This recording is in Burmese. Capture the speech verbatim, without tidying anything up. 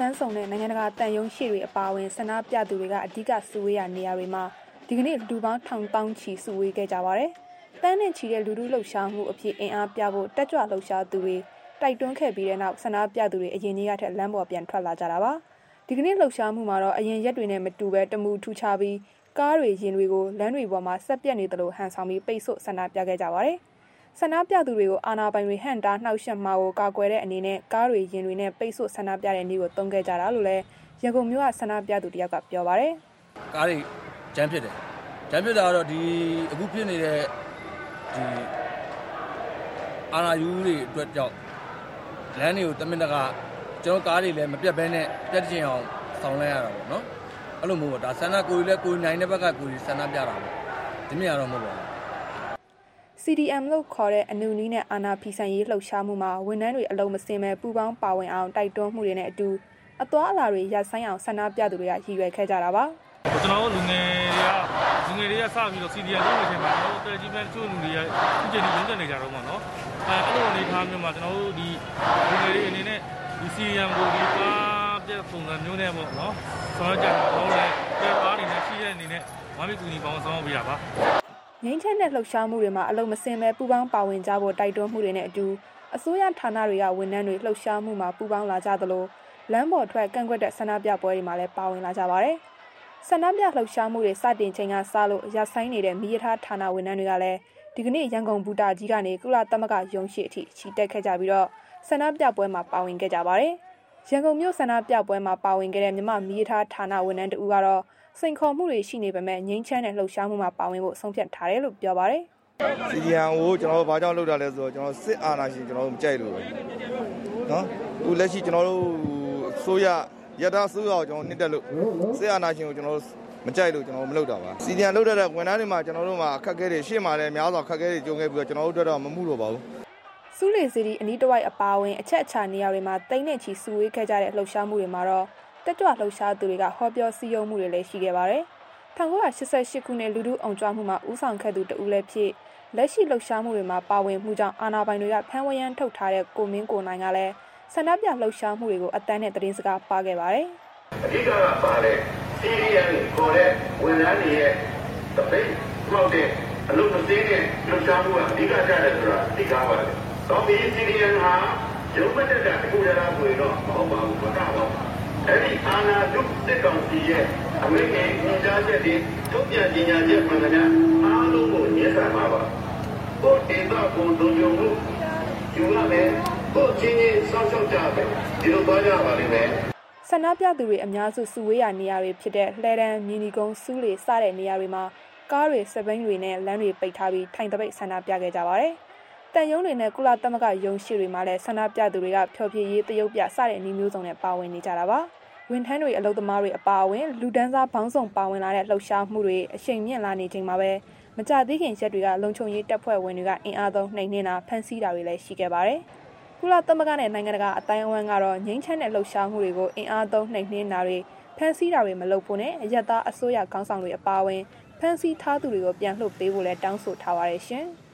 န်းဆောင်တဲ့နိုင်ငံတကာတန်ယုံရှိတွေအပါအဝင်ဆန္ဒပြသူတွေကအဓိကစုဝေးရာနေရာတွေမှာဒီကနေ့လူပေါင်းထောင်တောင်းချီစုဝေးခဲ့ကြပါတယ်။တန်းနဲ့ချီတဲ့လူထုလှုပ်ရှားမှုအဖြစ်အင်အားပြဖို့တက်ကြွလှုပ်ရှားသူတွေတိုက်တွန်းခဲ့ပြီးတဲ့နောက်ဆန္ဒပြသူတွေအရင်နေ့ကထက်လမ်းပေါ်ပြန်ထွက်လာကြတာပါ။ဒီကနေ့လှုပ်ရှားမှုမှာတော့အရင်ရက်တွေနဲ့မတူဘဲတမူထူခြားပြီးကားတွေရင်တွေကိုလမ်းတွေပေါ်မှာဆက်ပြက်နေသလိုဟန်ဆောင်ပြီးပိတ်ဆို့ဆန္ဒပြခဲ့ကြပါတယ်။ဆန္ဒပြသူတွေကိုအာဏာပိုင်တွေဟန့်တားနှောက်ယှက်မှာကိုကာကွယ်တဲ့အနေနဲ့ကားတွေရင်တွေနဲ့ပိတ်ဆို့ဆန္ဒပြတဲ့နေ့ကိုသုံးခဲ့ကြတာလို့လည်းရန်ကုန်မြို့ကဆန္ဒပြသူတယောက်ကပြောပါတယ်။ကားတွေဂျမ်းဖြစ်တယ်။ဂျမ်းဖြစ်တာကတော့ဒီအခုဖြစ်နေတဲ့ဒီအာဏာယူတွေအတွက်ကြောင့်လမ်းတွေကိုတမင်တကာကျွန်တော်ကားတွေလည်းမပြတ်ဘဲနဲ့ပြတ်ကျင်အောင်ဆောင်လိုက်ရတာပေါ့နော်။အဲ့လိုမျိုးပေါ့ဒါဆန္ဒကိုယ်လည်းကိုယ်နိုင်တဲ့ဘက်ကကိုယ်ဆန္ဒပြတာပေါ့။ဒီမြင်ရတော့မဟုတ်ပါဘူး။စီ ဒီ အမ် လို့ခေါ်တဲ့အနုနီးနဲ့အာဏာဖီဆန်ရေးလှုပ်ရှားမှုမှာဝန်ထမ်းတွေအလုံးမစင်မဲ့ပူပေါင်းပါဝင်အောင်တိုက်တွန်းမှုတွေနဲ့အတူအသွားအလာတွေရပ်ဆိုင်းအောင်ဆန္ဒပြသူတွေကရည်ရွယ်ခဲ့ကြတာပါ။ကျွန်တော်တို့လူငယ်တွေကလူငယ်တွေကစပြီးတော့ စီ ဒီ အမ် လုပ်နေချိန်မှာကျွန်တော်တို့တယ်ကြီးပဲချို့လူတွေကအခုချိန်ကြီးလုံးတက်နေကြတော့ပေါ့နော်။အဲအဲ့လိုအနေထားမျိုးမှာကျွန်တော်တို့ဒီလူငယ်တွေအနေနဲ့ဒီ စီ ဒီ အမ် ကိုဒီကားပြပုံစံမျိုးနဲ့ပေါ့နော်။ဆောင်းကြတော့လည်းပြပါနေနဲ့ရှိတဲ့အနေနဲ့ဝမ်းမီကူညီပေါင်းဆောင်ပေးရပါ။ငိမ့်ချက်နဲ့လှုပ်ရှားမှုတွေမှာအလုံးမစင်ပဲပူပေါင်းပါဝင်ကြဖို့တိုက်တွန်းမှုတွေနဲ့အတူအစိုးရဌာနတွေကဝန်ထမ်းတွေလှုပ်ရှားမှုမှာပူပေါင်းလာကြသလိုလမ်းပေါ်ထွက်ကန့်ကွက်တဲ့ဆန္ဒပြပွဲတွေမှာလည်းပါဝင်လာကြပါတယ်။ဆန္ဒပြလှုပ်ရှားမှုတွေစတင်ချိန်ကစလို့ရဆိုင်နေတဲ့မိရထားဌာနဝန်ထမ်းတွေကလည်းဒီကနေ့ရန်ကုန်ဘူတာကြီးကနေကုလသမဂ္ဂရုံးရှိအထိချီတက်ခဲ့ကြပြီးတော့ဆန္ဒပြပွဲမှာပါဝင်ခဲ့ကြပါတယ်။ရန်ကုန်မြို့ဆန္ဒပြပွဲမှာပါဝင်ခဲ့တဲ့မြမမိရထားဌာနဝန်ထမ်းတို့ကတော့စိန်ခေါ်မှုတွေရှိနေပေမဲ့ငြိမ်းချမ်းတဲ့လှုပ်ရှားမှုမှာပါဝင်ဖို့ဆုံးဖြတ်ထားတယ်လို့ပြောပါတယ်။ စီ ဒီ အမ် ကိုကျွန်တော်တို့ဘာကြောင့်လုပ်တာလဲဆိုတော့ကျွန်တော်စစ်အာဏာရှင်ကျွန်တော်တို့မကြိုက်လို့ပဲ။နော်။အခုလက်ရှိကျွန်တော်တို့ဆိုရရထားဆိုးအောင်ကျွန်တော်နှစ်တက်လို့စစ်အာဏာရှင်ကိုကျွန်တော်တို့မကြိုက်လို့ကျွန်တော်မလုပ်တာပါစီဒီအမ်လုပ်တဲ့ဝန်ထမ်းတွေမှာကျွန်တော်တို့မှာအခက်အခဲတွေရှေ့မှာလည်းများစွာအခက်အခဲတွေကြုံခဲ့ပြီးတော့ကျွန်တော်တို့တော့မမှုတော့ပါဘူးစူးလေစီဒီအနီးတစ်ဝိုက်အပါအဝင်အချက်အချာနေရာတွေမှာတိတ်နဲ့ချီစုဝေးခဲ့ကြတဲ့လှုပ်ရှားမှုတွေမှာတော့တက်ကြွလှုပ်ရှားသူတွေကဟောပြောစည်းရုံးမှုတွေလည်းရှိခဲ့ပါတယ်၁၉၈၈ခုနှစ်လူထုအောင်ကြွမှုမှာဦးဆောင်ခဲ့သူတဦးလည်းဖြစ်လက်ရှိလှုပ်ရှားမှုတွေမှာပါဝင်မှုကြောင့်အာဏာပိုင်တွေကဖမ်းဝရမ်းထုတ်ထားတဲ့ကိုမင်းကိုနိုင်ကလည်းဆန္ဒပြလှုပ်ရှားမှုတွေကိုအတန်းနဲ့သတင်းစကားပါခဲ့ပါတယ်အဓိကကပါတဲ့ စီ ဒီ အမ် ခေါ်တဲ့ဝန်ထမ်းတွေရဲ့တပိတ်ပေါက်တဲ့အလုပ်မသိတဲ့လှုပ်ရှားမှုကအဓိကကျတယ်ဆိုတာသိကားပါတယ်။တော့ဒီ စီ ဒီ အမ် ဟာရုံးမတက်တဲ့အခုရတာဆိုရင်တော့မဟုတ်ပါဘူးမကပါဘူး။အဲ့ဒီအာဏာတုစစ်ကောင်စီရဲ့အမေရိကန်ညွှန်ကြားချက်တွေထုတ်ပြန်ကြေညာချက်မှန်သမျှအားလုံးကိုညှိနှိုင်းပါပါ။ကိုဒေသကိုဒုံယုံမှုယူရမယ်ကိုချင်းချင်းစောင့်ရှောက်ကြမယ်ဒီလိုသွားကြပါလိမ့်မယ်ဆန္ဒပြသူတွေအများစုစုဝေးရာနေရာတွေဖြစ်တဲ့လှဲတန်းမြင်းဒီကုန်းစူးလေစတဲ့နေရာတွေမှာကားတွေစပိန်တွေနဲ့လမ်းတွေပိတ်ထားပြီးထိုင်တပိတ်ဆန္ဒပြခဲ့ကြပါတယ်။တန်ယုံတွေနဲ့ကုလသမဂ္ဂရုံးရှိတွေမှာလည်းဆန္ဒပြသူတွေကဖျော်ဖြေရေးတရုပ်ပြစတဲ့နေမျိုးစုံနဲ့ပါဝင်နေကြတာပါ။ဝန်ထမ်းတွေအလုပ်သမားတွေအပါအဝင်လူဒန်းစားဘောင်းဆောင်ပါဝင်လာတဲ့လှုပ်ရှားမှုတွေအရှိန်မြင့်လာနေချိန်မှာပဲမကြသေးခင်ရက်တွေကလုံခြုံရေးတပ်ဖွဲ့ဝင်တွေကအင်အားသုံးနှိမ်နှင်းတာဖမ်းဆီးတာတွေလည်းရှိခဲ့ပါတယ်။ကုလသမဂ္ဂနဲ့နိုင်ငံတကာအတိုင်းအဝန်းကတော့ငြိမ်းချမ်းတဲ့လှုပ်ရှားမှုတွေကိုအင်အားသုံးနှိမ်နှင်းတာတွေဖမ်းဆီးတာတွေမလုပ်ဖို့နဲ့အယက်သားအစိုးရခေါင်းဆောင်တွေအပါအဝင်ဖမ်းဆီးထားသူတွေကိုပြန်လွှတ်ပေးဖို့လည်းတောင်းဆိုထားပါတယ်ရှင်။